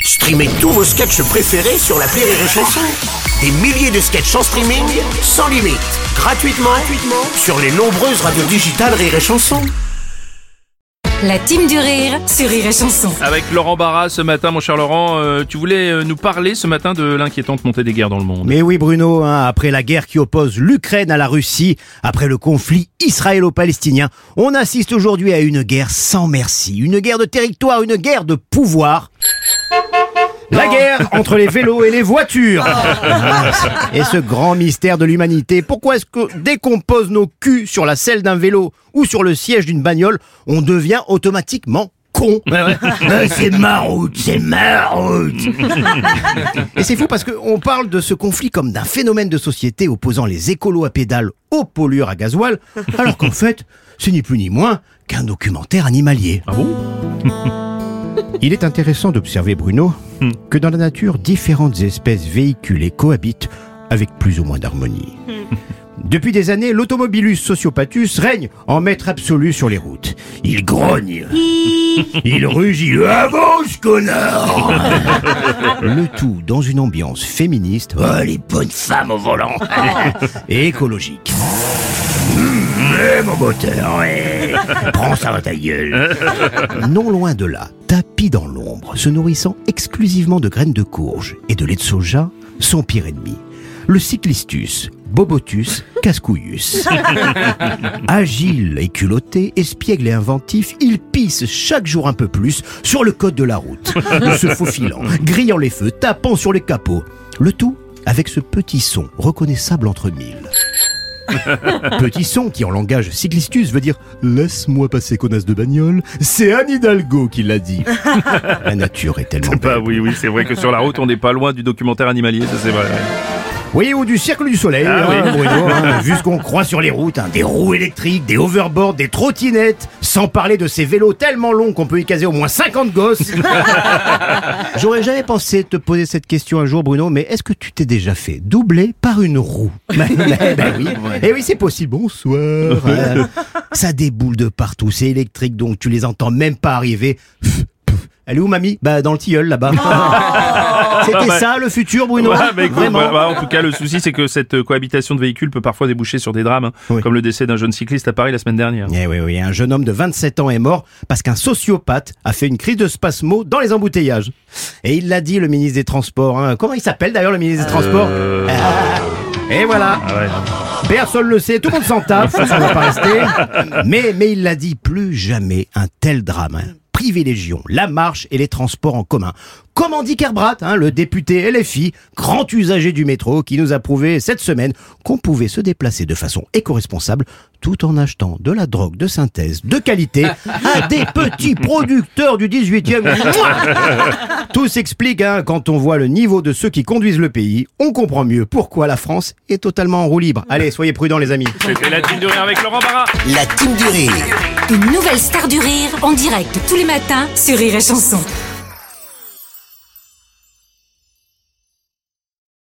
Streamez tous vos sketchs préférés sur l'appli Rire et Chanson. Des milliers de sketchs en streaming, sans limite, gratuitement sur les nombreuses radios digitales Rire et Chanson. La team du rire sur Rire et Chanson. Avec Laurent Barra ce matin, mon cher Laurent, tu voulais nous parler ce matin de l'inquiétante montée des guerres dans le monde. Mais oui Bruno, après la guerre qui oppose l'Ukraine à la Russie, après le conflit israélo-palestinien, on assiste aujourd'hui à une guerre sans merci, une guerre de territoire, une guerre de pouvoir. La guerre entre les vélos et les voitures. Et ce grand mystère de l'humanité, pourquoi est-ce que dès qu'on pose nos culs sur la selle d'un vélo ou sur le siège d'une bagnole, on devient automatiquement con? C'est ma route. Et c'est fou parce qu'on parle de ce conflit comme d'un phénomène de société opposant les écolos à pédales aux pollueurs à gasoil, alors qu'en fait, c'est ni plus ni moins qu'un documentaire animalier. Ah bon? Il est intéressant d'observer, Bruno, que dans la nature, différentes espèces véhiculent et cohabitent avec plus ou moins d'harmonie. Depuis des années, l'automobilus sociopathus règne en maître absolu sur les routes. Il grogne, il rugit, avance connard. Le tout dans une ambiance féministe, les bonnes femmes au volant, et écologique. Mon moteur, ouais. Prends ça dans ta gueule. Non loin de là, tapi dans l'ombre, se nourrissant exclusivement de graines de courge et de lait de soja, son pire ennemi, le cyclistus, Bobotus cascouillus. Agile et culotté, espiègle et inventif, il pisse chaque jour un peu plus sur le code de la route, se faufilant, grillant les feux, tapant sur les capots. Le tout avec ce petit son reconnaissable entre mille. Petit son qui en langage cyclistus veut dire « Laisse-moi passer, connasse de bagnole ». C'est Anne Hidalgo qui l'a dit. La nature est tellement belle. Oui, c'est vrai que sur la route, on n'est pas loin du documentaire animalier, ça c'est vrai. Oui, ou du Cirque du Soleil, Bruno, vu ce qu'on croit sur les routes, des roues électriques, des hoverboards, des trottinettes, sans parler de ces vélos tellement longs qu'on peut y caser au moins 50 gosses. J'aurais jamais pensé te poser cette question un jour, Bruno, mais est-ce que tu t'es déjà fait doubler par une roue? Ben oui. Et oui, c'est possible. Bonsoir. Ça déboule de partout, c'est électrique, donc tu les entends même pas arriver. Elle est où, mamie? Bah, dans le tilleul, là-bas. C'était ça, le futur, Bruno? Vraiment. En tout cas, le souci, c'est que cette cohabitation de véhicules peut parfois déboucher sur des drames, comme le décès d'un jeune cycliste à Paris la semaine dernière. Oui, un jeune homme de 27 ans est mort parce qu'un sociopathe a fait une crise de spasmo dans les embouteillages. Et il l'a dit, le ministre des Transports. Comment il s'appelle, d'ailleurs, le ministre des Transports? Et voilà. Personne le sait, tout le monde s'en tape, ça va pas rester. Mais il l'a dit, plus jamais un tel drame. Privilégions la marche et les transports en commun. Comme Andy Kerbrat, le député LFI, grand usager du métro, qui nous a prouvé cette semaine qu'on pouvait se déplacer de façon éco-responsable tout en achetant de la drogue de synthèse de qualité à des petits producteurs du 18e. Tout s'explique quand on voit le niveau de ceux qui conduisent le pays. On comprend mieux pourquoi la France est totalement en roue libre. Allez, soyez prudents les amis. C'était la team du rire avec Laurent Barra. La team du rire. Une nouvelle star du rire en direct tous les matins sur Rire et Chanson.